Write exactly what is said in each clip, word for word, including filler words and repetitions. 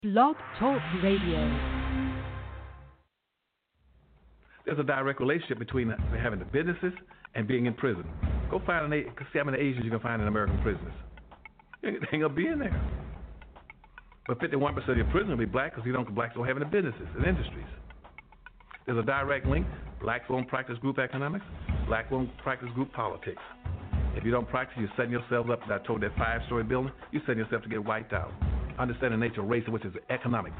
Blog Talk Radio. There's a direct relationship between having the businesses and being in prison. Go find an see how many Asians you can find in American prisons. They ain't gonna be in there. But fifty-one percent of your prisoners will be black because you don't blacks don't have any businesses and industries. There's a direct link. Blacks won't practice group economics. Blacks won't practice group politics. If you don't practice, you're setting yourself up. I told that five-story building, you're setting yourself to get wiped out. Understand the nature of race, which is economics.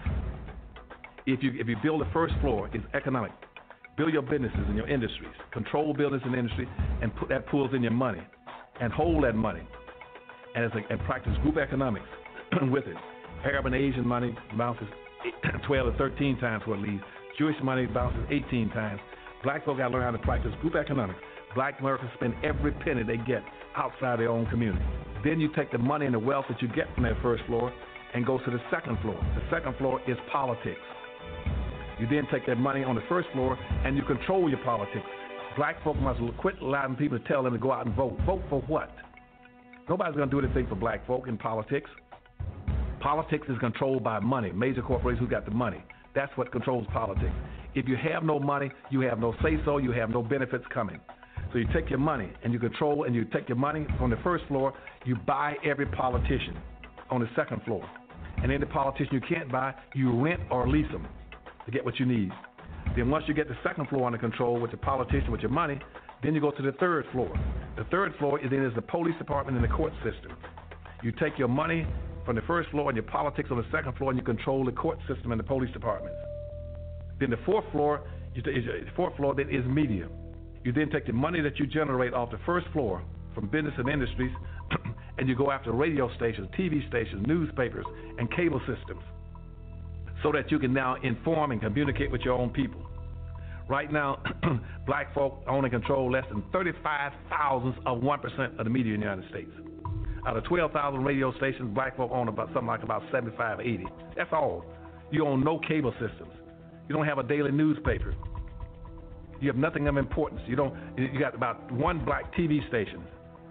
If you if you build the first floor, it's economic. Build your businesses and your industries. Control business and industry, and put that pulls in your money, and hold that money, and, it's a, and practice group economics with it. Arab and Asian money bounces twelve to thirteen times what it leaves. Jewish money bounces eighteen times. Black folk got to learn how to practice group economics. Black Americans spend every penny they get outside their own community. Then you take the money and the wealth that you get from that first floor and go to the second floor. The second floor is politics. You then take that money on the first floor and you control your politics. Black folk must quit allowing people to tell them to go out and vote. Vote for what? Nobody's going to do anything for black folk in politics. Politics is controlled by money. Major corporations who got the money. That's what controls politics. If you have no money, you have no say-so, you have no benefits coming. So you take your money and you control, and you take your money from the first floor, you buy every politician on the second floor. And then the politician you can't buy, you rent or lease them to get what you need. Then once you get the second floor under control with the politician, with your money, then you go to the third floor. The third floor is then is the police department and the court system. You take your money from the first floor and your politics on the second floor, and you control the court system and the police departments. Then the fourth floor, is the fourth floor then is media. You then take the money that you generate off the first floor from business and industries, and you go after radio stations, T V stations, newspapers, and cable systems, so that you can now inform and communicate with your own people. Right now, black folk own and control less than thirty-five thousandths of one percent of the media in the United States. Out of twelve thousand radio stations, black folk own about something like about seventy-five, eighty. That's all. You own no cable systems. You don't have a daily newspaper. You have nothing of importance. You don't. You got about one black T V station,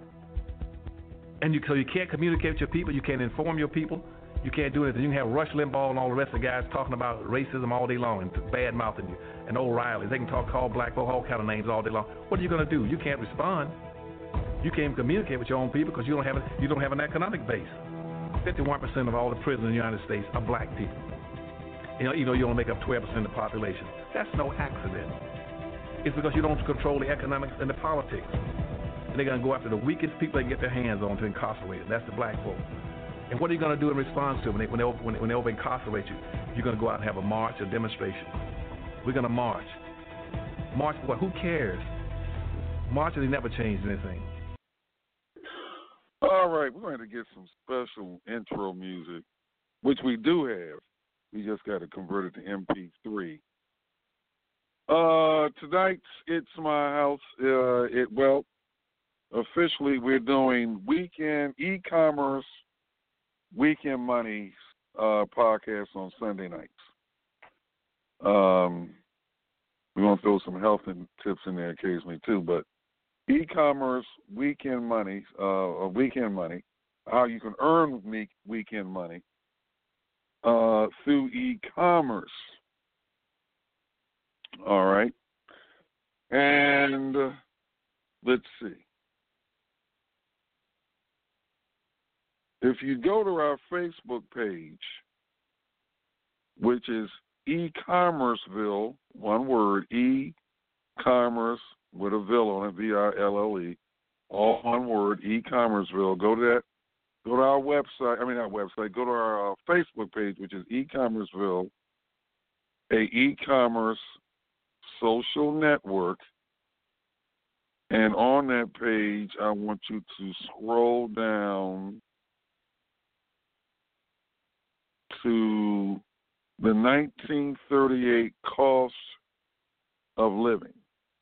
and you so you can't communicate with your people. You can't inform your people. You can't do anything. You can have Rush Limbaugh and all the rest of the guys talking about racism all day long and bad mouthing you, and O'Reilly. They can talk, call black folk all kind of names all day long. What are you going to do? You can't respond. You can't communicate with your own people because you don't have a, you don't have an economic base. fifty-one percent of all the prisoners in the United States are black people. You know, you know, you only make up twelve percent of the population. That's no accident. It's because you don't control the economics and the politics. And they're going to go after the weakest people they can get their hands on to incarcerate them. That's the black folk. And what are you going to do in response to it when they, when they, when they, when they over incarcerate you? You're going to go out and have a march, a demonstration. We're going to march. March for what? Who cares? Marches, they never changed anything. All right, we're going to get some special intro music, which we do have. We just got to convert it to M P three. Uh, tonight's It's My House. Uh, it well, officially we're doing weekend e-commerce, weekend money uh, podcast on Sunday nights. Um, we're gonna throw some health and tips in there occasionally too, but e-commerce, weekend money, uh, weekend money, how you can earn weekend money uh, through e-commerce. All right. And uh, let's see. If you go to our Facebook page, which is e-commerceville, one word, e-commerce with a Ville on it, V I L L E, all one word, e-commerceville. Go to that. Go to our website. I mean, our website. Go to our uh, Facebook page, which is e-commerceville, a e-commerce social network, and on that page, I want you to scroll down to the nineteen thirty-eight cost of living.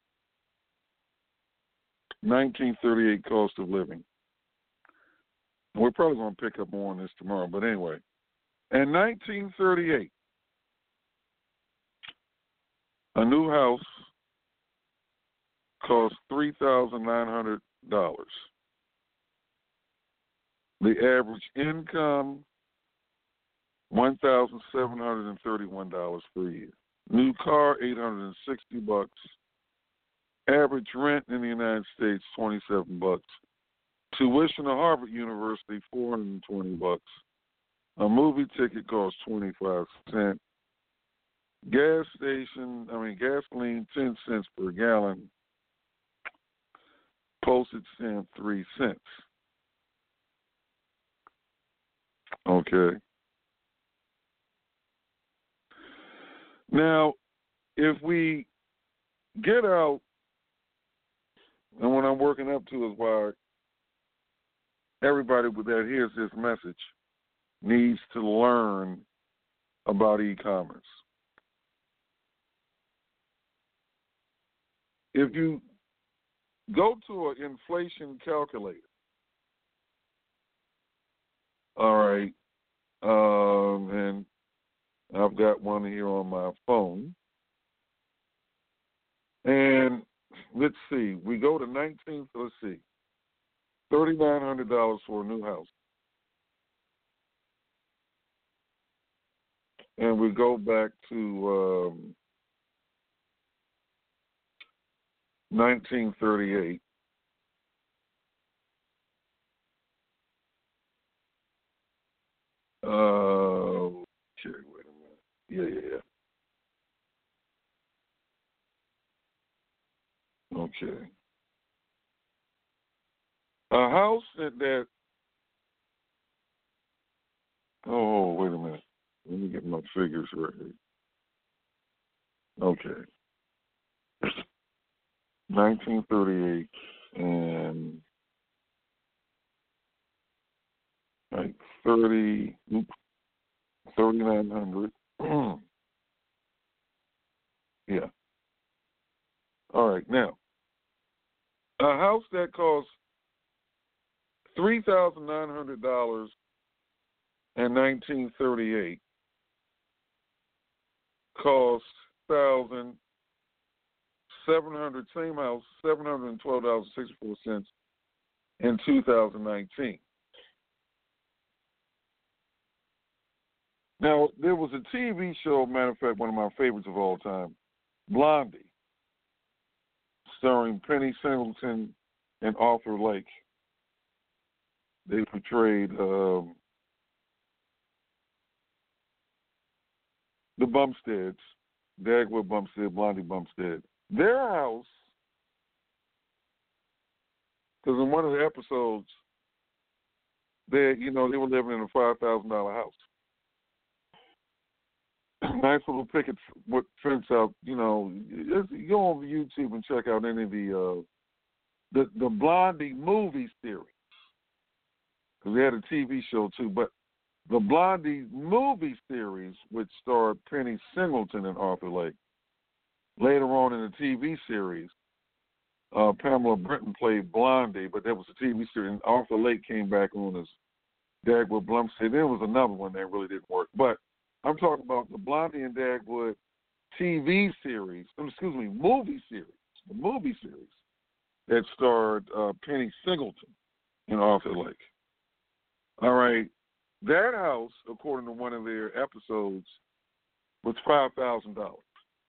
nineteen thirty-eight cost of living. We're probably going to pick up more on this tomorrow, but anyway. In nineteen thirty-eight, a new house cost three thousand nine hundred dollars. The average income one thousand seven hundred thirty-one dollars per year. New car, eight hundred sixty bucks. Average rent in the United States, twenty-seven bucks. Tuition at Harvard University, four hundred twenty bucks. A movie ticket costs twenty-five cents. Gas station, I mean gasoline, ten cents per gallon. Postage stamp, three cents. Okay. Now, if we get out, and what I'm working up to is why everybody that hears this message needs to learn about e-commerce. If you go to an inflation calculator, all right, um, and I've got one here on my phone. And let's see, we go to nineteen, let's see, thirty-nine hundred dollars for a new house. And we go back to um, nineteen thirty-eight. Uh, okay, wait a minute. Yeah, yeah, yeah. Okay. A house that, that oh, wait a minute. Let me get my figures right here. Okay. nineteen thirty-eight and like thirty, thirty-nine hundred. Yeah. All right. Now, a house that costs three thousand nine hundred dollars in nineteen thirty-eight cost thousand seven hundred. Same house, seven hundred and twelve dollars and sixty-four cents in two thousand nineteen. Now, there was a T V show, matter of fact, one of my favorites of all time, Blondie, starring Penny Singleton and Arthur Lake. They portrayed um, the Bumsteads, Dagwood Bumstead, Blondie Bumstead. Their house, because in one of the episodes, they, you know, they were living in a five thousand dollars house. Nice little picket fence out, you know. Go on YouTube and check out any of the uh, the the Blondie movie series, because they had a T V show too. But the Blondie movie series, which starred Penny Singleton and Arthur Lake, later on in the T V series, uh, Pamela Britton played Blondie, but that was a T V series, and Arthur Lake came back on as Dagwood Blumstead. There was another one that really didn't work, but I'm talking about the Blondie and Dagwood T V series, excuse me, movie series, the movie series that starred uh, Penny Singleton and Arthur Lake. All right, that house, according to one of their episodes, was five thousand dollars.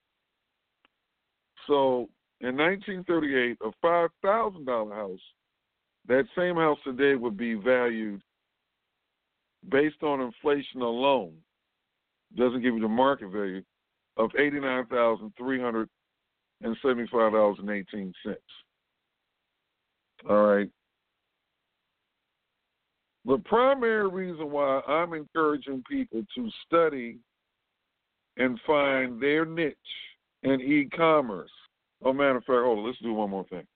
So in nineteen thirty-eight, a five thousand dollars house, that same house today would be valued based on inflation alone, doesn't give you the market value, of eighty-nine thousand three hundred seventy-five dollars and eighteen cents. All right. The primary reason why I'm encouraging people to study and find their niche in e-commerce. Oh, matter of fact, hold on, let's do one more thing.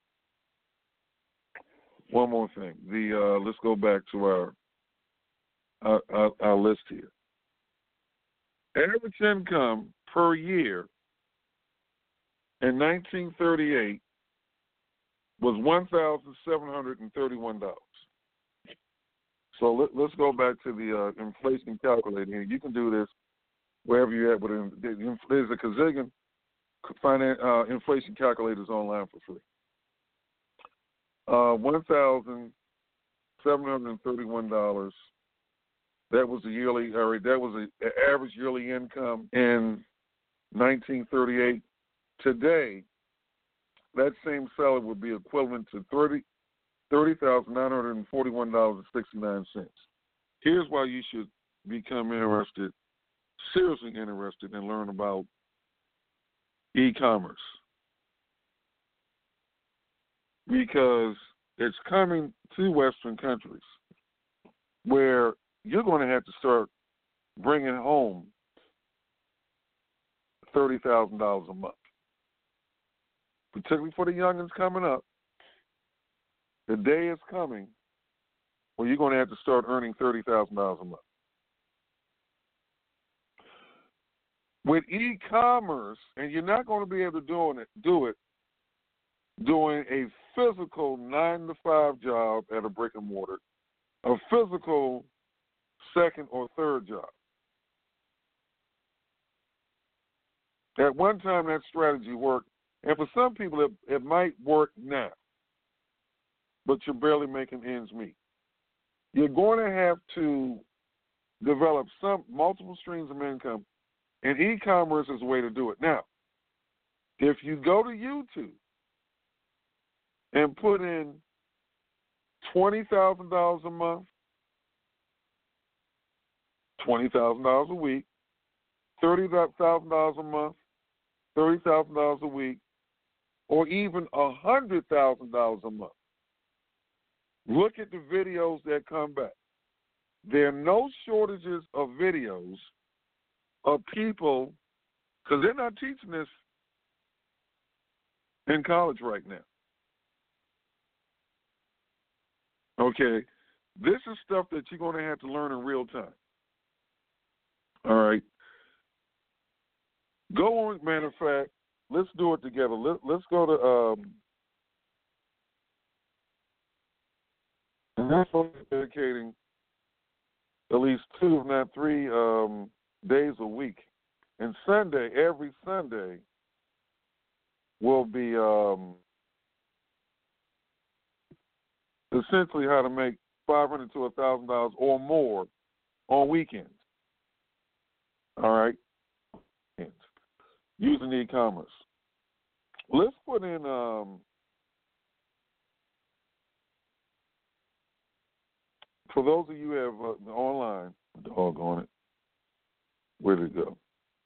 One more thing. The uh, let's go back to our our, our, our list here. Average income per year in nineteen thirty-eight was one thousand seven hundred thirty-one dollars. So let, let's go back to the uh, inflation calculator here. You can do this wherever you're at. But there's a gazillion finance, uh, inflation calculators online for free. Uh, one thousand seven hundred thirty-one dollars That was the yearly, or that was the average yearly income in nineteen thirty-eight. Today, that same salary would be equivalent to thirty thirty thousand nine hundred and forty-one dollars and sixty-nine cents. Here's why you should become interested, seriously interested, in learning about e-commerce. Because it's coming to Western countries where you're going to have to start bringing home thirty thousand dollars a month. Particularly for the youngins coming up, the day is coming where you're going to have to start earning thirty thousand dollars a month. With e-commerce, and you're not going to be able to do it, do it doing a physical nine to five job at a brick and mortar, a physical second or third job. At one time, that strategy worked, and for some people, it, it might work now, but you're barely making ends meet. You're going to have to develop some multiple streams of income, and e-commerce is a way to do it. Now, if you go to YouTube and put in twenty thousand dollars a month, twenty thousand dollars a week, thirty thousand dollars a month, thirty thousand dollars a week, or even one hundred thousand dollars a month, look at the videos that come back. There are no shortages of videos of people, because they're not teaching this in college right now. Okay, this is stuff that you're going to have to learn in real time. All right. Go on, matter of fact, let's do it together. Let, let's go to, um, and that's dedicating at least two, if not three, um, days a week. And Sunday, every Sunday, will be um, essentially how to make five hundred dollars to one thousand dollars or more on weekends. All right? Using e-commerce. Let's put in um, for those of you who have uh, online, doggone it, where did it go?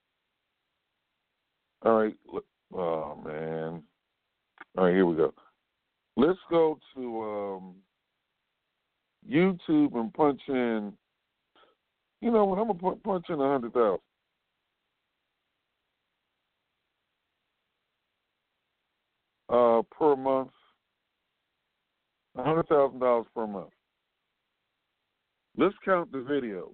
All right, oh man. All right, here we go. Let's go to um, YouTube and punch in, you know what, I'm going to punch in one hundred thousand. Uh, per month, one hundred thousand dollars per month. Let's count the videos.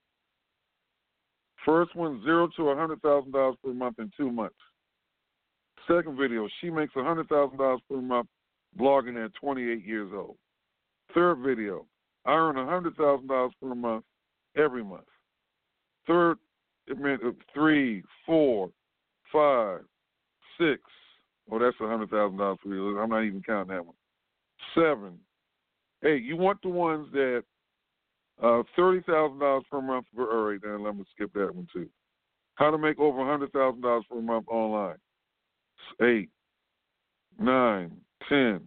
First one, zero to one hundred thousand dollars per month in two months. Second video, she makes one hundred thousand dollars per month blogging at twenty-eight years old. Third video, I earn one hundred thousand dollars per month every month. Third, it meant three, four, five, six. Oh, that's one hundred thousand dollars for you. I'm not even counting that one. Seven. Hey, you want the ones that uh, thirty thousand dollars per month for, all right, then let me skip that one too. How to make over one hundred thousand dollars per month online. Eight, nine, ten.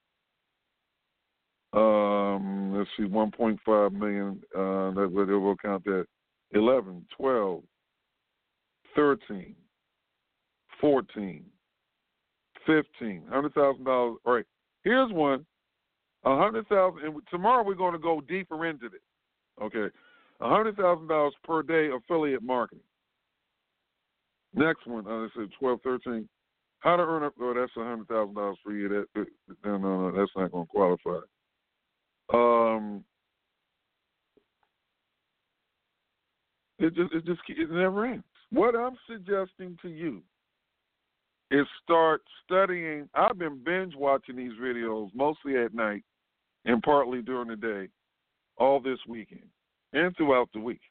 Um, let's see, one point five million. Uh, that we'll count that. eleven, twelve, thirteen, fourteen. Fifteen, hundred thousand dollars. All right, here's one, a hundred thousand. And tomorrow we're going to go deeper into this. Okay, a hundred thousand dollars per day affiliate marketing. Next one, uh, let's say twelve, thirteen. How to earn up? Oh, that's a hundred thousand dollars for you. That, that no, no, no, that's not going to qualify. Um, it just, it just, it never ends. What I'm suggesting to you is start studying. I've been binge watching these videos mostly at night and partly during the day all this weekend and throughout the week.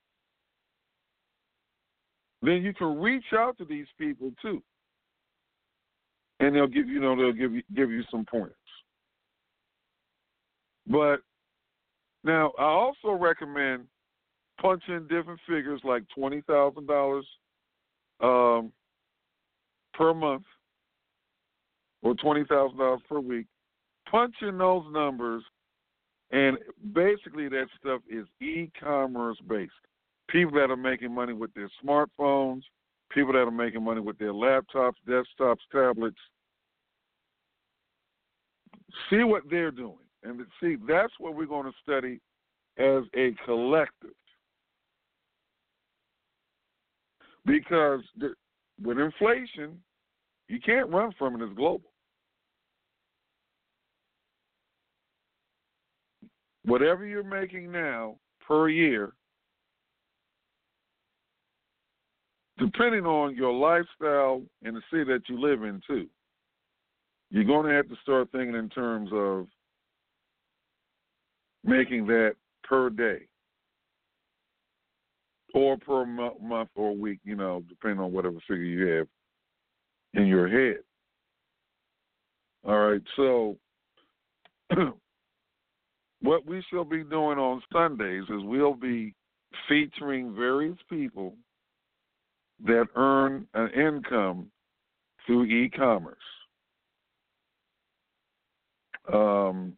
Then you can reach out to these people too. And they'll give you, you know, they'll give you give you some pointers. But now I also recommend punch in different figures like twenty thousand dollars um, per month or twenty thousand dollars per week. Punch in those numbers, and basically that stuff is e-commerce based. People that are making money with their smartphones, people that are making money with their laptops, desktops, tablets. See what they're doing. And see, that's what we're going to study as a collective. Because the, with inflation, you can't run from it. It's global. Whatever you're making now per year, depending on your lifestyle and the city that you live in, too, you're going to have to start thinking in terms of making that per day or per mo- month or week, you know, depending on whatever figure you have in your head. All right, so what we shall be doing on Sundays is we'll be featuring various people that earn an income through e-commerce. Um,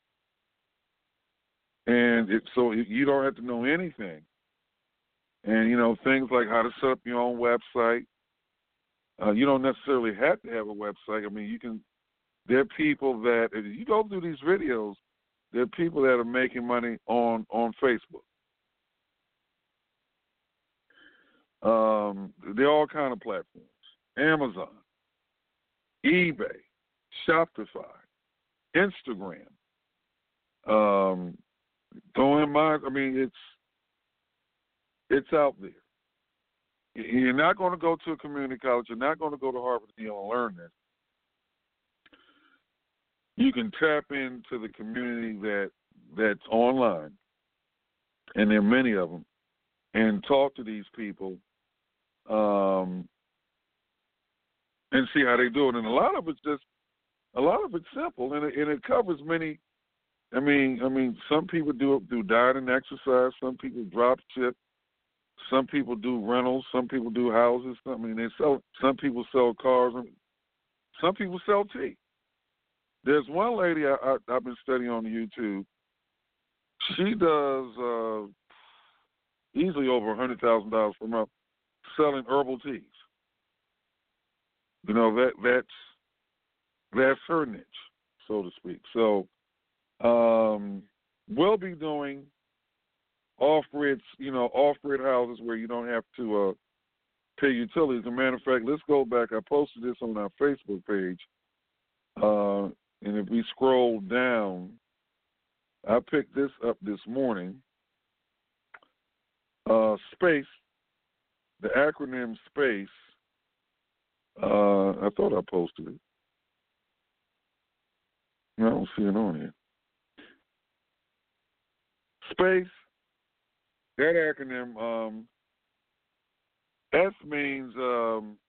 and it, so you don't have to know anything. And, you know, things like how to set up your own website. Uh, you don't necessarily have to have a website. I mean, you can, there are people that, if you go through these videos, there are people that are making money on, on Facebook. Um, there are all kind of platforms. Amazon, eBay, Shopify, Instagram. Um, throwing my, I mean, it's it's out there. You're not going to go to a community college. You're not going to go to Harvard and Yale and learn this. You can tap into the community that that's online, and there are many of them, and talk to these people, um, and see how they do it. And a lot of it's just, a lot of it's simple, and it, and it covers many. I mean, I mean, some people do it through diet and exercise. Some people drop ship. Some people do rentals. Some people do houses. I mean, they sell. Some people sell cars. Some people sell tea. There's one lady I, I, I've been studying on YouTube. She does uh, easily over a hundred thousand dollars per month selling herbal teas. You know, that that's that's her niche, so to speak. So um, we'll be doing off-grid, you know, off-grid houses where you don't have to uh, pay utilities. As a matter of fact, let's go back. I posted this on our Facebook page. Uh, and if we scroll down, I picked this up this morning. Uh, SPACE, the acronym SPACE, uh, I thought I posted it. No, I don't see it on here. SPACE, that acronym, um, S means um,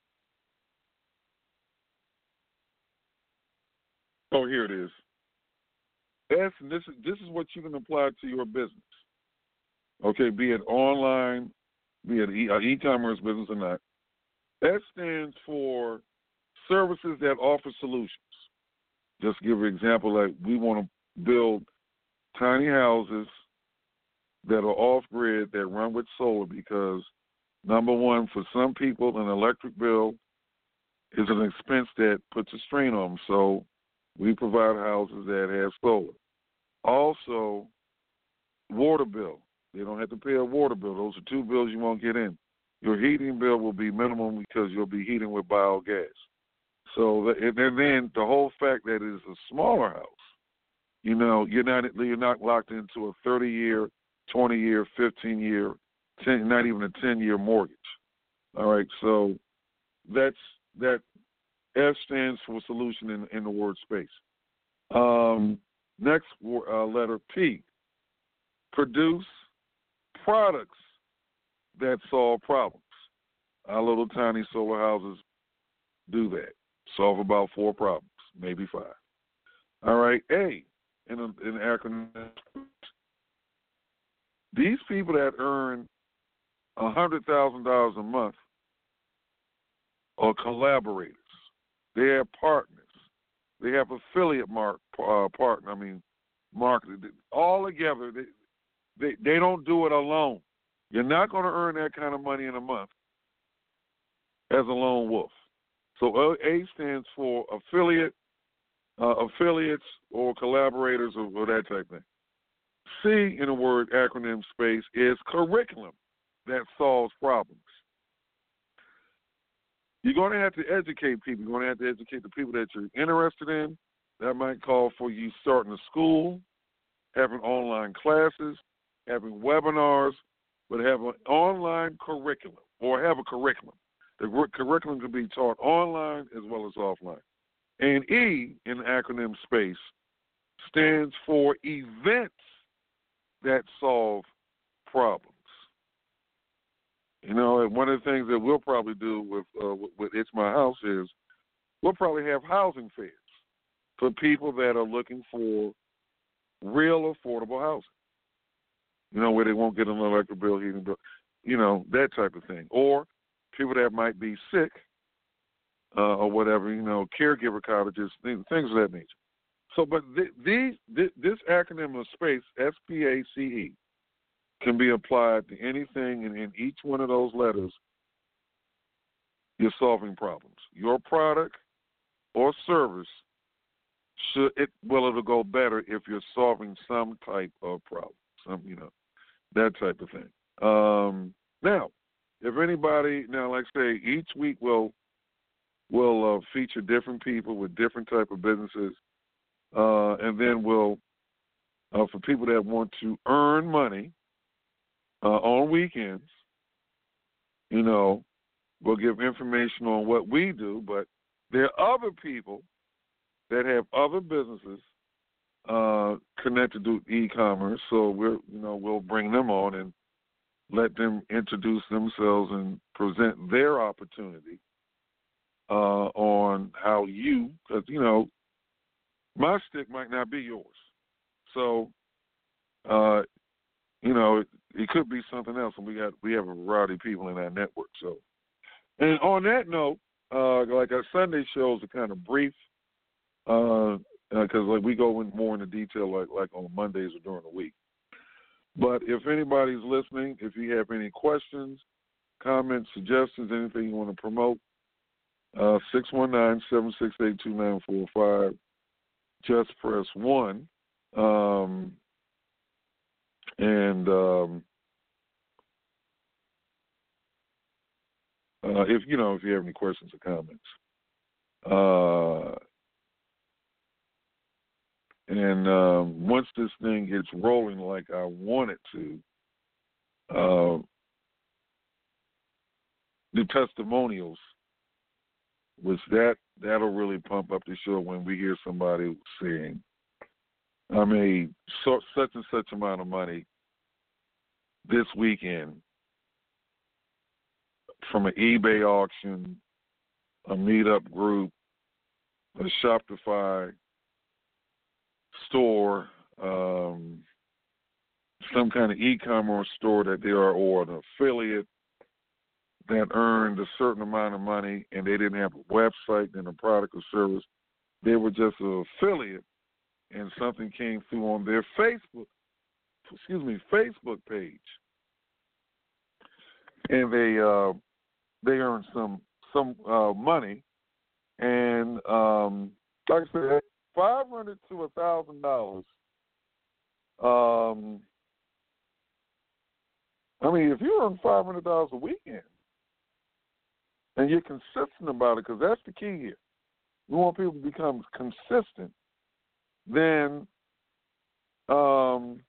oh, here it is. S, and this is this is what you can apply to your business. Okay, be it online, be it e- uh, e-commerce business or not. S stands for services that offer solutions. Just to give an example, like we want to build tiny houses that are off-grid that run with solar because, number one, for some people, an electric bill is an expense that puts a strain on them. So we provide houses that have solar. Also, water bill. They don't have to pay a water bill. Those are two bills you won't get in. Your heating bill will be minimum because you'll be heating with biogas. So, and then the whole fact that it is a smaller house, you know, you're not you're not locked into a thirty-year, twenty-year, fifteen-year, ten, not even a ten-year mortgage. All right, so that's that. S stands for solution in, in the word space. Um, next uh, letter, P. Produce products that solve problems. Our little tiny solar houses do that. Solve about four problems, maybe five. All right, A, in an acronym, These people that earn one hundred thousand dollars a month are collaborators. They have partners. They have affiliate mark, uh, partner, I mean, marketing. All together, they, they, they don't do it alone. You're not going to earn that kind of money in a month as a lone wolf. So A stands for affiliate, uh, affiliates or collaborators or, or that type of thing. C in the word acronym space is curriculum that solves problems. You're going to have to educate people. You're going to have to educate the people that you're interested in. That might call for you starting a school, having online classes, having webinars, but have an online curriculum or have a curriculum. The curriculum can be taught online as well as offline. And E in the acronym space stands for events that solve problems. You know, and one of the things that we'll probably do with, uh, with, with It's My House is we'll probably have housing fairs for people that are looking for real affordable housing. You know, where they won't get an electric bill, heating bill, you know, that type of thing. Or people that might be sick uh, or whatever, you know, caregiver cottages, things of that nature. So, but th- these, th- this acronym of SPACE, S P A C E, can be applied to anything, and in each one of those letters, you're solving problems. Your product or service should it well it'll go better if you're solving some type of problem, some you know that type of thing. Um, now, if anybody now, like I say, each week we'll we'll uh, feature different people with different type of businesses, uh, and then we'll uh, for people that want to earn money. Uh, on weekends, you know, we'll give information on what we do, but there are other people that have other businesses uh, connected to e-commerce, so we're, you know, we'll bring them on and let them introduce themselves and present their opportunity uh, on how you, because, you know, my stick might not be yours. So, uh, you know, it, it could be something else, and we got we have a variety of people in our network. So, and on that note, uh, like our Sunday shows are kind of brief, because uh, uh, like we go in more into detail, like like on Mondays or during the week. But if anybody's listening, if you have any questions, comments, suggestions, anything you want to promote, uh, six one nine, seven six eight, two nine four five. Just press one. Um, And um, uh, if you know if you have any questions or comments, uh, and um, once this thing gets rolling like I want it to, uh, the testimonials, which that that'll really pump up the show when we hear somebody saying, I made so, such and such amount of money this weekend from an eBay auction, a meetup group, a Shopify store, um, some kind of e-commerce store that they are, or an affiliate that earned a certain amount of money and they didn't have a website and a product or service. They were just an affiliate, and something came through on their Facebook, excuse me, Facebook page, and they uh, they earned some some uh, money, and um, like I said, five hundred to a thousand dollars. Um, I mean, if you earn five hundred dollars a weekend, and you're consistent about it, because that's the key here. We want people to become consistent. Then, um,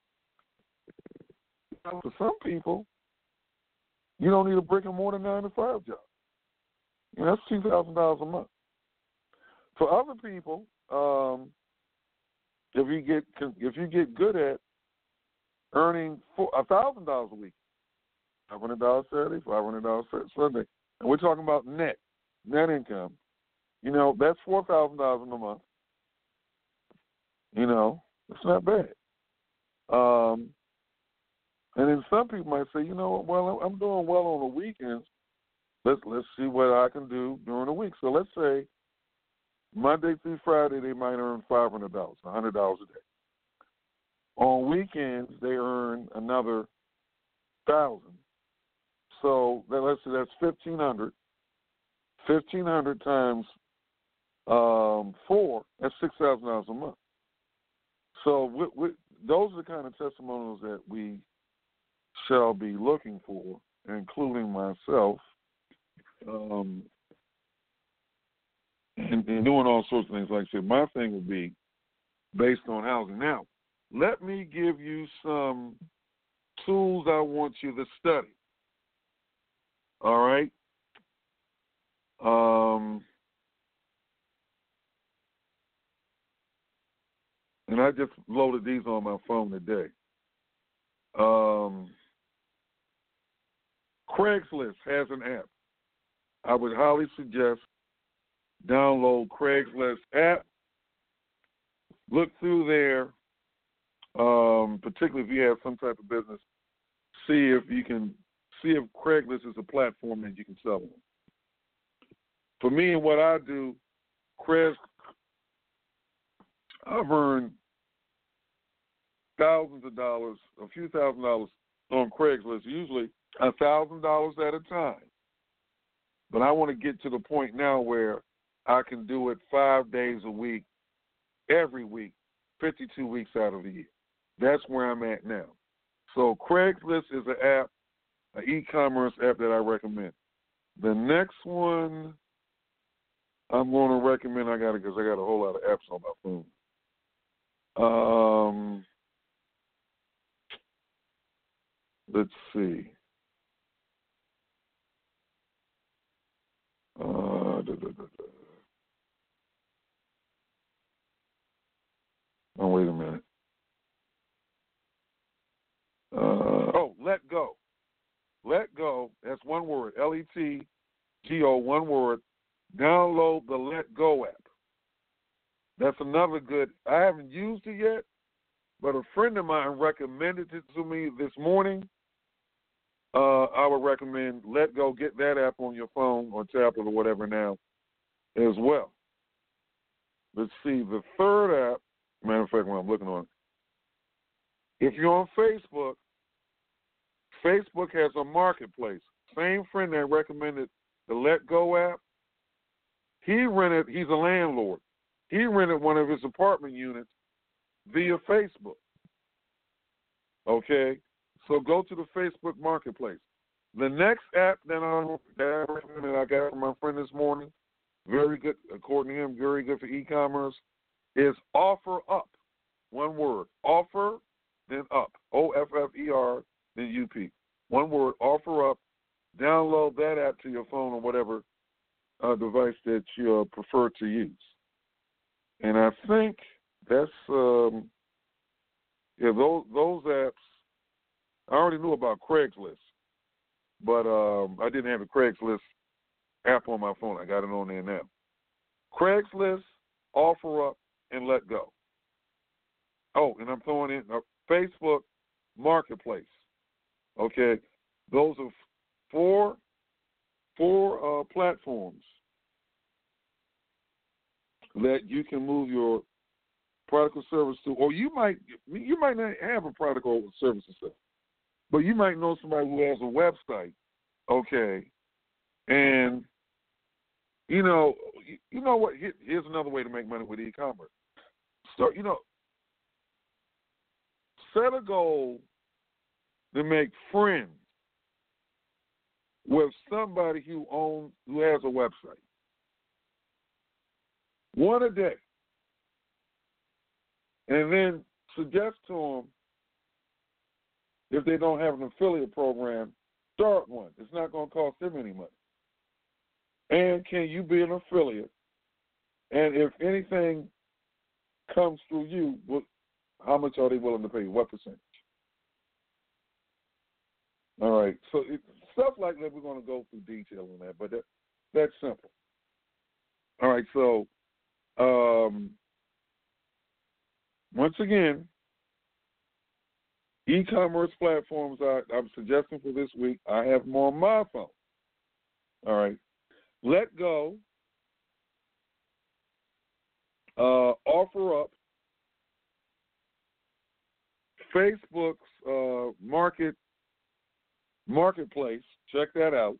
for some people, you don't need a brick and mortar nine to five job. You know, that's two thousand dollars a month. For other people, um, if you get if you get good at earning a thousand dollars a week, five hundred dollars Saturday, five hundred dollars Sunday, and we're talking about net net income. You know, that's four thousand dollars in a month. You know, it's not bad. Um, And then some people might say, you know, well, I'm doing well on the weekends. Let's let's see what I can do during the week. So let's say Monday through Friday they might earn five hundred dollars, a hundred dollars a day. On weekends they earn another thousand. So let's say that's fifteen hundred. Fifteen hundred times um, four, that's six thousand dollars a month. So we, we, those are the kind of testimonials that we shall be looking for, including myself, um, and, and doing all sorts of things. Like I said, my thing would be based on housing. Now, let me give you some tools I want you to study. All right? Um, and I just loaded these on my phone today. Um, Craigslist has an app. I would highly suggest download Craigslist app. Look through there, um, particularly if you have some type of business. See if you can see if Craigslist is a platform that you can sell on. For me and what I do, Craig, I've earned thousands of dollars, a few thousand dollars on Craigslist, usually a thousand dollars at a time. But I want to get to the point now where I can do it five days a week, every week, fifty-two weeks out of the year. That's where I'm at now. So Craigslist is an app, an e-commerce app that I recommend. The next one I'm going to recommend, I got it because I got a whole lot of apps on my phone. Um, let's see. Uh, da, da, da, da. Oh, wait a minute. Uh, oh, Let Go. Let Go, that's one word, L E T G O, one word. Download the Let Go app. That's another good, I haven't used it yet, but a friend of mine recommended it to me this morning. Uh, I would recommend Let Go, get that app on your phone or tablet or whatever now as well. Let's see, the third app, matter of fact, when I'm looking on it, if you're on Facebook, Facebook has a marketplace. Same friend that recommended the Let Go app, he rented, he's a landlord. He rented one of his apartment units via Facebook. Okay? So go to the Facebook marketplace. The next app that I, that I recommend that I got from my friend this morning, very good, according to him, very good for e-commerce, is OfferUp. One word. Offer, then up. O F F E R, then U P. One word, OfferUp. Download that app to your phone or whatever uh, device that you uh, prefer to use. And I think that's, um, yeah, those, those apps, I already knew about Craigslist, but um, I didn't have a Craigslist app on my phone. I got it on there now. Craigslist, OfferUp, and Let Go. Oh, and I'm throwing in a Facebook Marketplace. Okay, those are four four uh, platforms that you can move your product or service to, or you might you might not have a product or service and stuff, but you might know somebody who has a website. Okay, and you know you know what? Here, here's another way to make money with e-commerce. So you know, set a goal to make friends with somebody who owns, who has a website. One a day. And then suggest to them, if they don't have an affiliate program, start one. It's not going to cost them any money. And can you be an affiliate? And if anything comes through you, how much are they willing to pay you? What percentage? All right. So it, stuff like that, we're going to go through detail on that, but that, that's simple. All right. So um, once again, E-commerce platforms I, I'm suggesting for this week, I have them on my phone. All right. Letgo, uh, OfferUp, Facebook's uh, market marketplace. Check that out.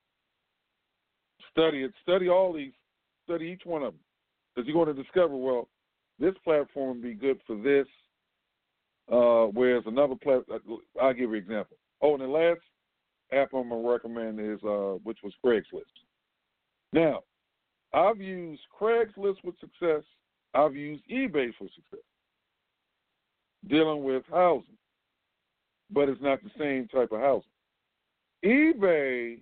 Study it. Study all these. Study each one of them. Because you're going to discover, well, this platform would be good for this, uh, whereas another platform, I'll give you an example. Oh, and the last app I'm going to recommend is, uh, which was Craigslist. Now, I've used Craigslist with success. I've used eBay for success, dealing with housing, but it's not the same type of housing. eBay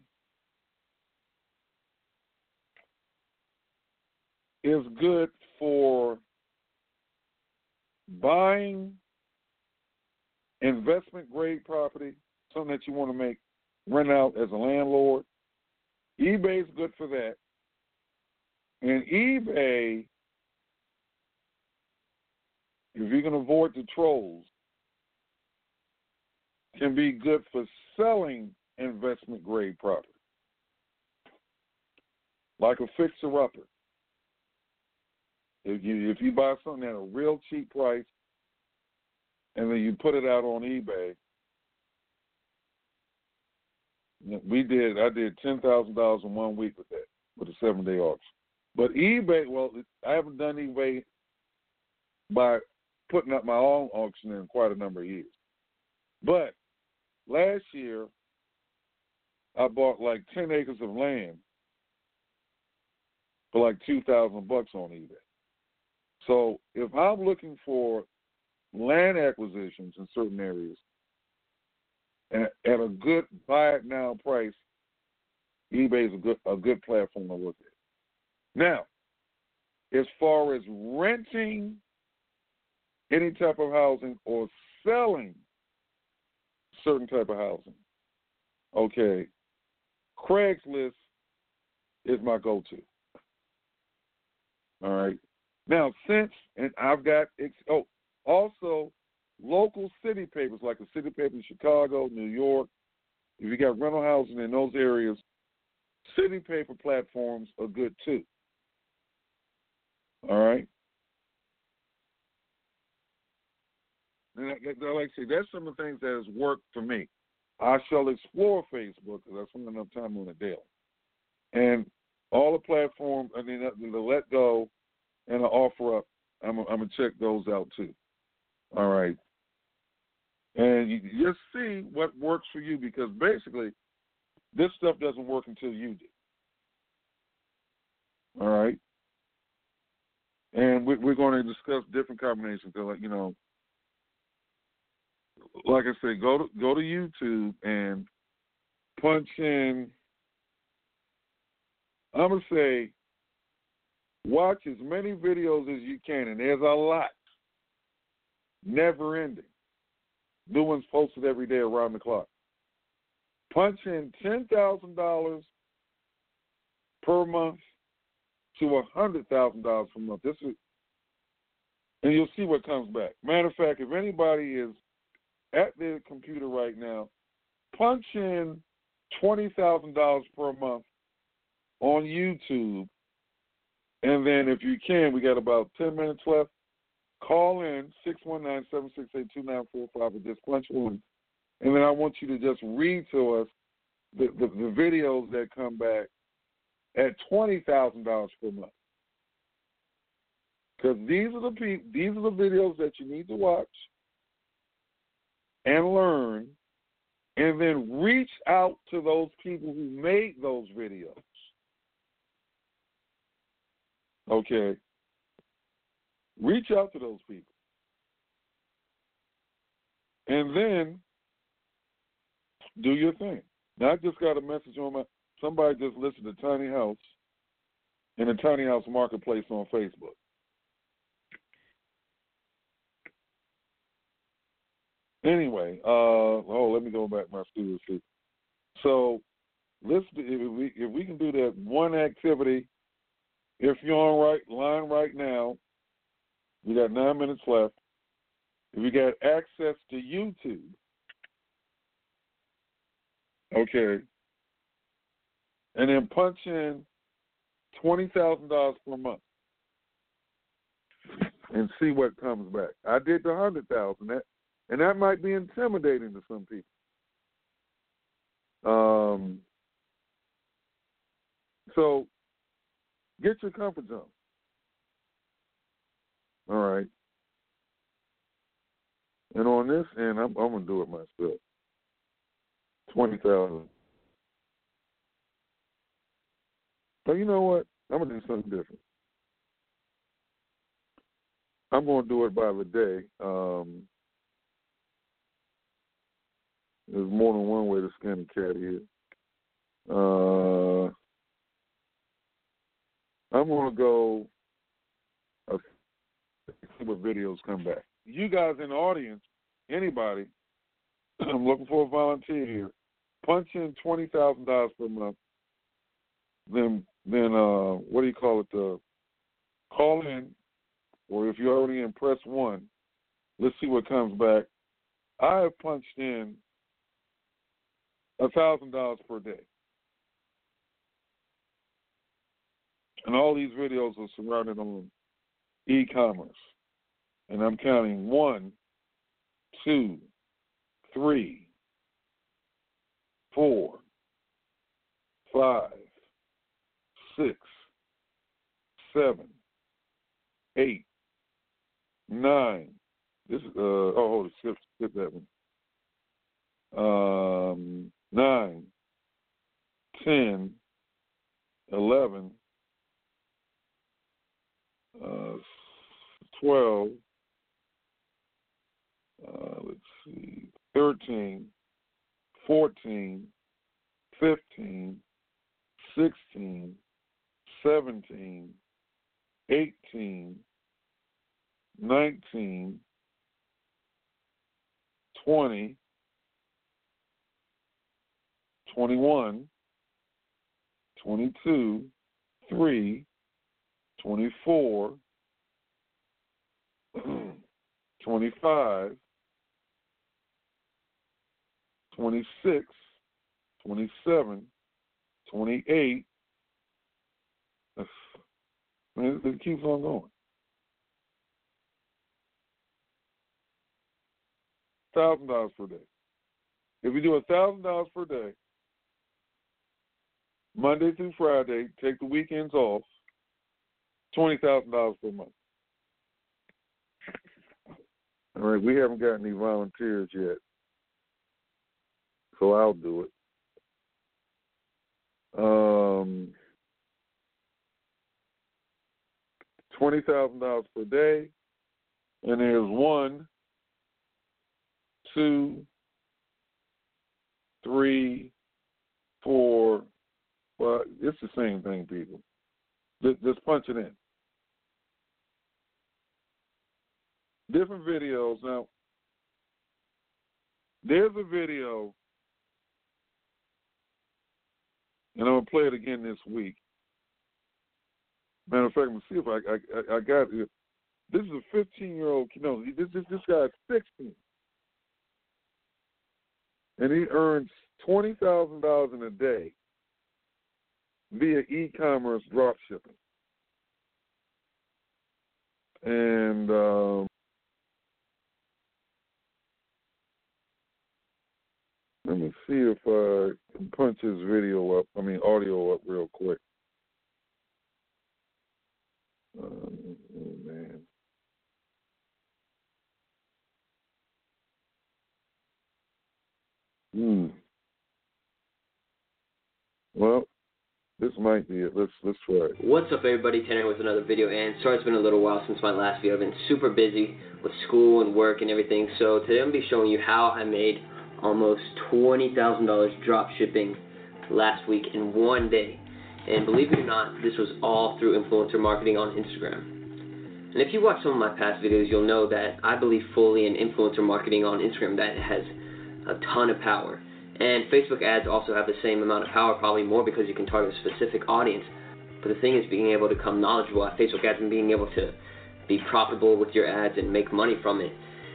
is good for buying investment-grade property, something that you want to make, rent out as a landlord. eBay is good for that. And eBay, if you can avoid the trolls, can be good for selling investment-grade property, like a fixer-upper. If you if you buy something at a real cheap price and then you put it out on eBay, we did I did ten thousand dollars in one week with that, with a seven day auction. But eBay, well, I haven't done eBay by putting up my own auction in quite a number of years. But last year, I bought like ten acres of land for like two thousand bucks on eBay. So if I'm looking for land acquisitions in certain areas at, at a good buy it now price, eBay is a good a good platform to look at. Now, as far as renting any type of housing or selling certain type of housing, okay, Craigslist is my go-to. All right. Now, since, and I've got, oh, also local city papers, like the city paper in Chicago, New York, if you got rental housing in those areas, city paper platforms are good too. All right? And like I say, that's some of the things that has worked for me. I shall explore Facebook because I spend enough time on it daily. And all the platforms, I mean, the Letgo and the OfferUp, I'm, I'm going to check those out too. All right. And you just see what works for you because basically this stuff doesn't work until you do. All right. And we, we're going to discuss different combinations. Like, you know, like I said, go to go to YouTube and punch in. I'm gonna say, watch as many videos as you can, and there's a lot, never ending. New ones posted every day around the clock. Punch in ten thousand dollars per month to a hundred thousand dollars per month. This is, and you'll see what comes back. Matter of fact, if anybody is at their computer right now, punch in twenty thousand dollars per month on YouTube, and then if you can, we got about ten minutes left, call in six one nine, seven six eight, two nine four five and just punch in, and then I want you to just read to us the, the, the videos that come back at twenty thousand dollars per month. Because these are the pe- these are the videos that you need to watch and learn, and then reach out to those people who made those videos. Okay? Reach out to those people. And then do your thing. Now, I just got a message on my, somebody just listened to Tiny House in the Tiny House Marketplace on Facebook. Anyway, uh, oh, let me go back to my studio sheet. So, let's do, if we if we can do that one activity, if you're on right line right now, we got nine minutes left. If you got access to YouTube, Okay. And then punch in twenty thousand dollars per month and see what comes back. I did the one hundred thousand dollars, and that might be intimidating to some people. Um, so get your comfort zone. All right. And on this end, I'm, I'm going to do it myself. twenty thousand dollars. But you know what? I'm going to do something different. I'm going to do it by the day. Um, there's more than one way to skin a cat here. Uh, I'm going to go uh, see what videos come back. You guys in the audience, anybody, I'm looking for a volunteer here. Punch in twenty thousand dollars per month. Then, then uh, what do you call it? Uh, call in, or if you're already in, press one. Let's see what comes back. I have punched in one thousand dollars per day. And all these videos are surrounded on e-commerce. And I'm counting one, two, three, four, five, six, seven, eight, nine. This is uh oh, hold it, skip, skip that one. Um, nine, ten, eleven, uh, twelve. Uh, let's see, thirteen, fourteen, fifteen, sixteen, seventeen, eighteen, nineteen, twenty, twenty-one, twenty-two, three, twenty-four, twenty-five, twenty-six, twenty-seven, twenty-eight. Man, it keeps on going. one thousand dollars per day. If you do one thousand dollars per day, Monday through Friday, take the weekends off, twenty thousand dollars per month. All right, we haven't got any volunteers yet, so I'll do it. Um, twenty thousand dollars per day, and there's one, two, three, four. Well, it's the same thing, people. Just, just punch it in. Different videos. Now, there's a video, and I'm going to play it again this week. Matter of fact, I'm going to see if I, I, I got it. This is a fifteen-year-old, you know, this, this, this guy's sixteen. And he earns twenty thousand dollars in a day via e-commerce drop shipping. And um, let me see if I can punch his video up, I mean audio up real quick. Um, oh, man. Hmm. Well, this might be it. Let's let's try it. What's up, everybody? Tanner with another video, and sorry it's been a little while since my last video. I've been super busy with school and work and everything. So today I'm going to be showing you how I made almost twenty thousand dollars drop shipping last week in one day. And believe it or not, this was all through influencer marketing on Instagram. And if you watch some of my past videos, you'll know that I believe fully in influencer marketing on Instagram, that it has a ton of power. And Facebook ads also have the same amount of power, probably more, because you can target a specific audience. But the thing is being able to become knowledgeable at Facebook ads and being able to be profitable with your ads and make money from it.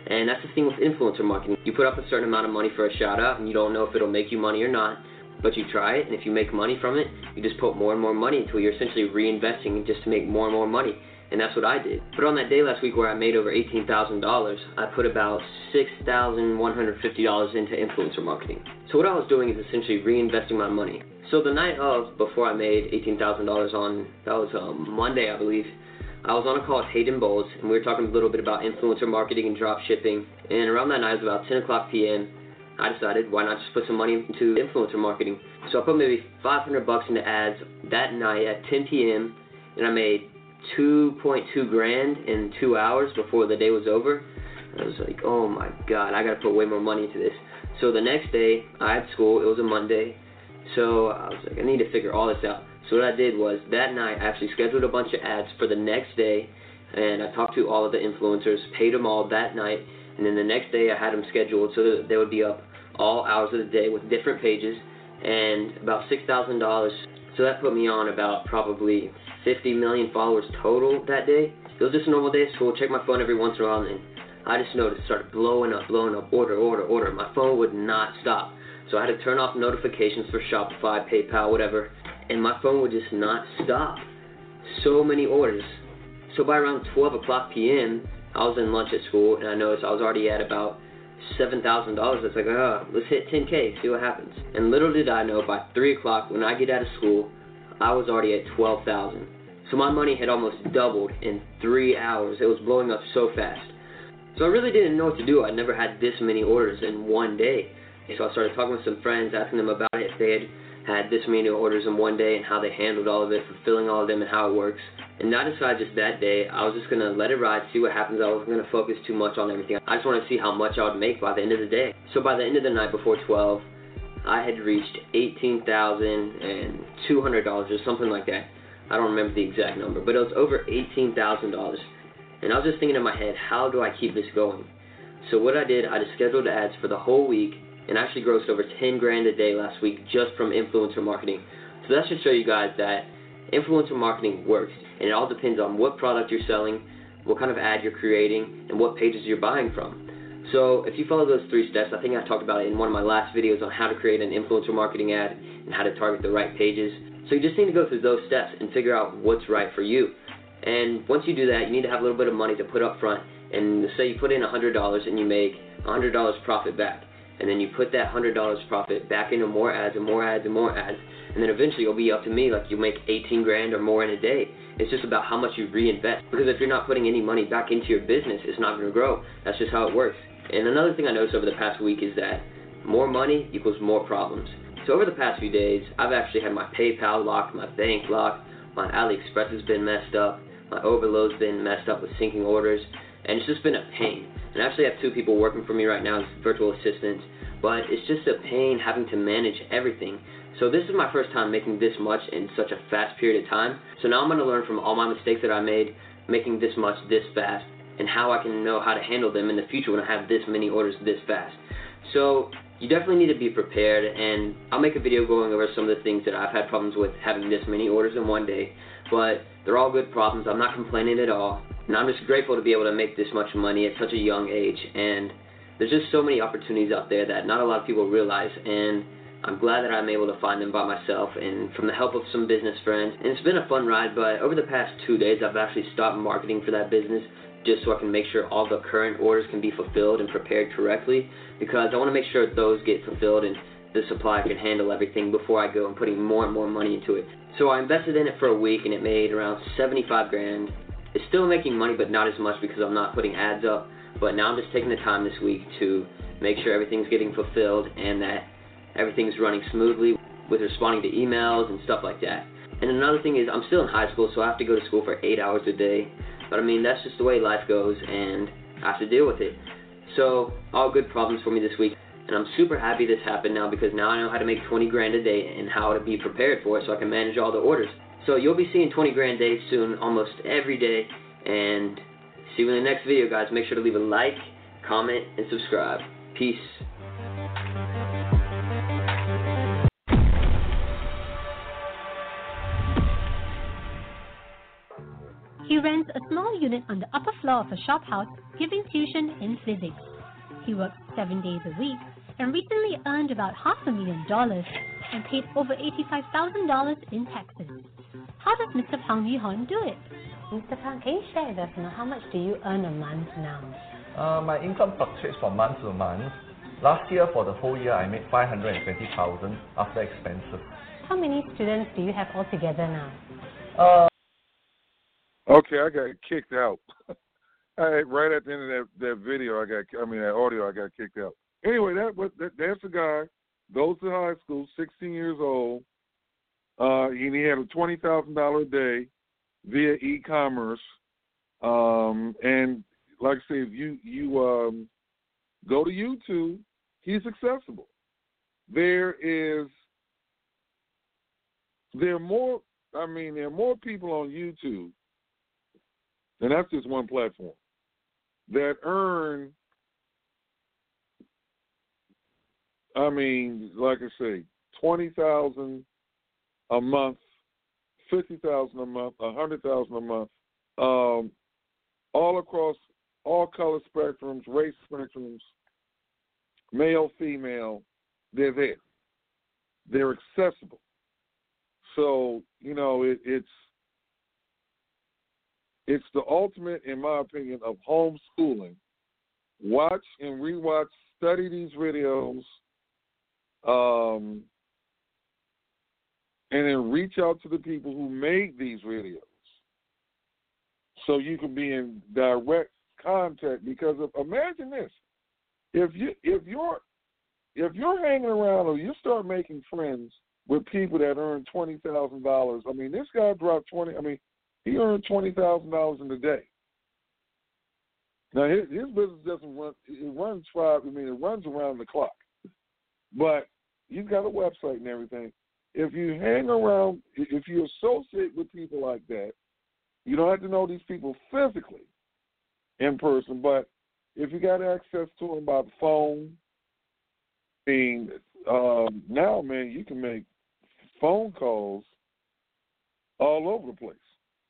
And that's the thing with influencer marketing. You put up a certain amount of money for a shout out and you don't know if it'll make you money or not, but you try it, and if you make money from it, you just put more and more money into it. You're essentially reinvesting just to make more and more money. And that's what I did. But on that day last week where I made over eighteen thousand dollars, I put about six thousand one hundred fifty dollars into influencer marketing. So what I was doing is essentially reinvesting my money. So the night of, before I made eighteen thousand dollars on, that was um, Monday, I believe, I was on a call with Hayden Bowles, and we were talking a little bit about influencer marketing and drop shipping. And around that night, it was about ten o'clock p m, I decided, why not just put some money into influencer marketing? So I put maybe five hundred bucks into ads that night at ten p m, and I made two point two grand in two hours before the day was over. I was like, oh my god, I gotta put way more money into this. So the next day, I had school. It was a Monday. So I was like, I need to figure all this out. So what I did was, that night, I actually scheduled a bunch of ads for the next day, and I talked to all of the influencers, paid them all that night, and then the next day I had them scheduled so that they would be up all hours of the day with different pages, and about six thousand dollars. So that put me on about probably fifty million followers total that day. It was just a normal day of school, check my phone every once in a while, and I just noticed it started blowing up, blowing up, order, order, order. My phone would not stop. So I had to turn off notifications for Shopify, PayPal, whatever, and my phone would just not stop. So many orders. So by around twelve o'clock p m, I was in lunch at school, and I noticed I was already at about seven thousand dollars. I was like, oh, let's hit ten K, see what happens. And little did I know, by three o'clock, when I get out of school, I was already at twelve thousand. So my money had almost doubled in three hours. It was blowing up so fast. So I really didn't know what to do. I never had this many orders in one day. So I started talking with some friends, asking them about it, if they had had this many orders in one day and how they handled all of it, fulfilling all of them and how it works. And I decided just that day, I was just going to let it ride, see what happens. I wasn't going to focus too much on everything. I just wanted to see how much I would make by the end of the day. So by the end of the night before twelve, I had reached eighteen thousand two hundred dollars or something like that. I don't remember the exact number, but it was over eighteen thousand dollars. And I was just thinking in my head, how do I keep this going? So what I did, I just scheduled ads for the whole week, and actually grossed over ten grand a day last week just from influencer marketing. So that should show you guys that influencer marketing works, and it all depends on what product you're selling, what kind of ad you're creating, and what pages you're buying from. So if you follow those three steps, I think I talked about it in one of my last videos on how to create an influencer marketing ad and how to target the right pages. So you just need to go through those steps and figure out what's right for you. And once you do that, you need to have a little bit of money to put up front. And say you put in one hundred dollars and you make one hundred dollars profit back. And then you put that one hundred dollars profit back into more ads and more ads and more ads. And then eventually you'll be up to me, like you make eighteen grand or more in a day. It's just about how much you reinvest. Because if you're not putting any money back into your business, it's not going to grow. That's just how it works. And another thing I noticed over the past week is that more money equals more problems. So over the past few days, I've actually had my PayPal locked, my bank locked, my AliExpress has been messed up, my overload's been messed up with syncing orders, and it's just been a pain. And I actually have two people working for me right now as virtual assistants, but it's just a pain having to manage everything. So this is my first time making this much in such a fast period of time. So now I'm going to learn from all my mistakes that I made, making this much this fast, and how I can know how to handle them in the future when I have this many orders this fast. So you definitely need to be prepared, and I'll make a video going over some of the things that I've had problems with having this many orders in one day, but they're all good problems. I'm not complaining at all, and I'm just grateful to be able to make this much money at such a young age. And there's just so many opportunities out there that not a lot of people realize, and I'm glad that I'm able to find them by myself and from the help of some business friends. And it's been a fun ride, but over the past two days I've actually stopped marketing for that business just so I can make sure all the current orders can be fulfilled and prepared correctly, because I want to make sure those get fulfilled and the supply can handle everything before I go and putting more and more money into it. So I invested in it for a week and it made around seventy-five grand. It's still making money, but not as much because I'm not putting ads up. But now I'm just taking the time this week to make sure everything's getting fulfilled and that everything's running smoothly with responding to emails and stuff like that. And another thing is I'm still in high school, so I have to go to school for eight hours a day. But I mean, that's just the way life goes, and I have to deal with it. So all good problems for me this week. And I'm super happy this happened now, because now I know how to make twenty grand a day and how to be prepared for it so I can manage all the orders. So you'll be seeing twenty grand days soon, almost every day. And see you in the next video, guys. Make sure to leave a like, comment, and subscribe. Peace. He rents a small unit on the upper floor of a shop house, giving tuition in physics. He works seven days a week and recently earned about half a million dollars and paid over eighty-five thousand dollars in taxes. How does Mister Pang Yihon do it? Mister Pang, can you share with us now how much do you earn a month now? Uh, my income fluctuates from month to month. Last year, for the whole year, I made five hundred twenty thousand dollars after expenses. How many students do you have altogether now? Uh, Okay, I got kicked out. I, right at the end of that, that video, I got, I mean, that audio, I got kicked out. Anyway, that, that that's the guy, goes to high school, sixteen years old, uh, and he had a twenty thousand dollars a day via e-commerce. Um, and like I say, if you, you um, go to YouTube, he's accessible. There is, there are more, I mean, there are more people on YouTube, and that's just one platform, that earn, I mean, like I say, twenty thousand dollars a month, fifty thousand dollars a month, one hundred thousand dollars a month, um, all across all color spectrums, race spectrums, male, female, they're there. They're accessible. So, you know, it, it's, It's the ultimate, in my opinion, of homeschooling. Watch and rewatch, study these videos, um, and then reach out to the people who made these videos so you can be in direct contact. Because of, imagine this: if you if you're if you're hanging around or you start making friends with people that earn twenty thousand dollars, I mean, this guy dropped twenty. I mean. He earned twenty thousand dollars in a day. Now his, his business doesn't run; it runs five. I mean, it runs around the clock. But he's got a website and everything. If you hang around, if you associate with people like that, you don't have to know these people physically in person. But if you got access to them by the phone, I mean, um, now, man, you can make phone calls all over the place.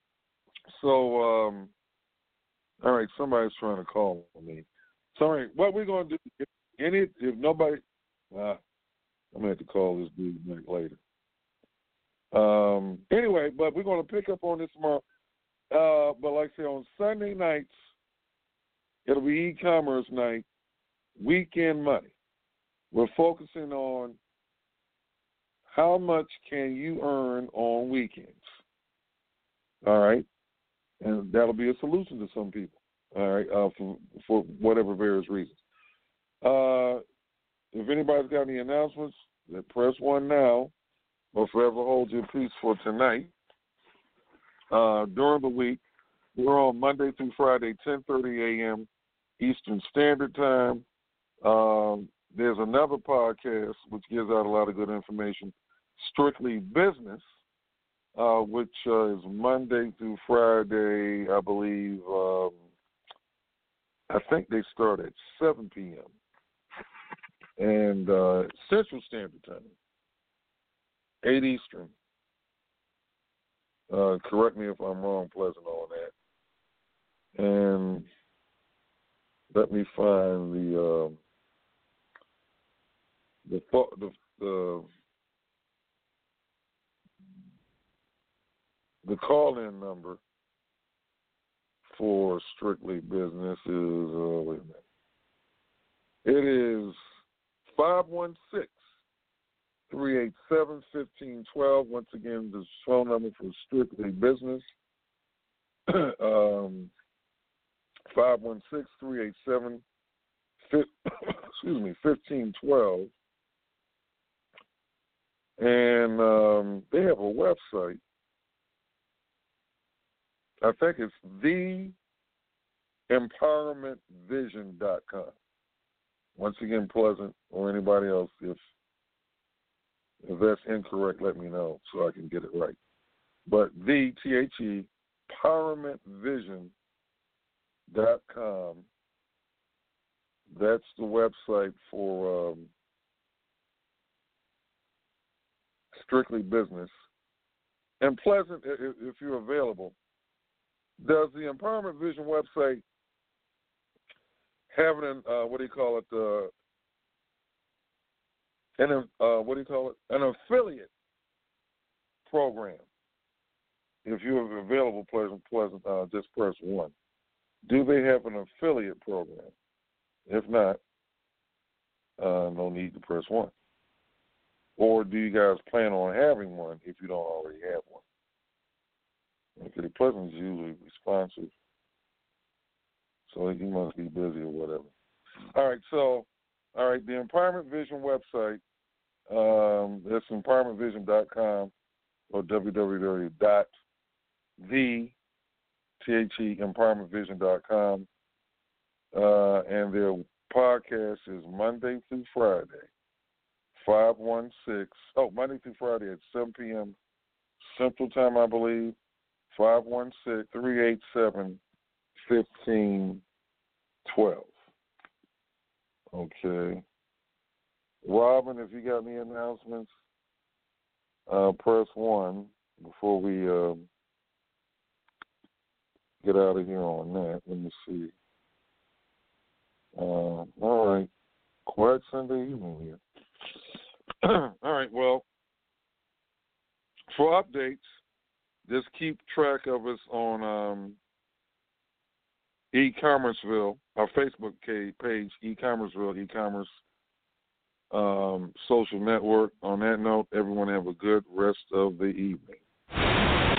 So, um, all right, somebody's trying to call me. Sorry, what we're going to do, if, any, if nobody, uh, I'm going to have to call this dude back later. Um, anyway, but we're going to pick up on this tomorrow. Uh, but like I say, on Sunday nights, it'll be e-commerce night, weekend money. We're focusing on how much can you earn on weekends. All right? And that'll be a solution to some people, all right, uh, for, for whatever various reasons. Uh, if anybody's got any announcements, then press one now or forever hold your peace for tonight. Uh, during the week, we're on Monday through Friday, ten thirty a.m. Eastern Standard Time. Um, there's another podcast which gives out a lot of good information, Strictly Business, Uh, which uh, is Monday through Friday, I believe. Um, I think they start at seven p.m. and uh, Central Standard Time, eight Eastern. Uh, correct me if I'm wrong, Pleasant, on that. And let me find the uh, the the the. The call-in number for Strictly Business is, uh, wait a minute. It is five one six, three eight seven, one five one two. Once again, the phone number for Strictly Business, um, five one six, three eight seven, excuse me, fifteen twelve. And um, they have a website. I think it's the empowerment vision dot com. Once again, Pleasant or anybody else, if if that's incorrect, let me know so I can get it right. But the T H E empowerment vision dot com. That's the website for um, Strictly Business. And Pleasant, if you're available, Does the Empowerment Vision website have an uh, what do you call it? Uh, an uh, what do you call it? An affiliate program. If you're available, pleasant, pleasant, uh, just press one. Do they have an affiliate program? If not, uh, no need to press one. Or do you guys plan on having one if you don't already have one? Okay, Pleasant is usually responsive, so he must be busy or whatever. All right, so, all right, the Empowerment Vision website, um, that's empowerment vision dot com or w w w dot the empowerment vision dot com, uh, and their podcast is Monday through Friday, five one six, oh, Monday through Friday at seven p.m. Central Time, I believe, five one six, three eight seven, one five one two. Okay. Robin, if you got any announcements, uh, press one before we uh, get out of here on that. Let me see. Uh, all right. Quiet Sunday evening here. All right, well, for updates, just keep track of us on um, e-commerceville, our Facebook page, e-commerceville, e-commerce um, social network. On that note, everyone have a good rest of the evening.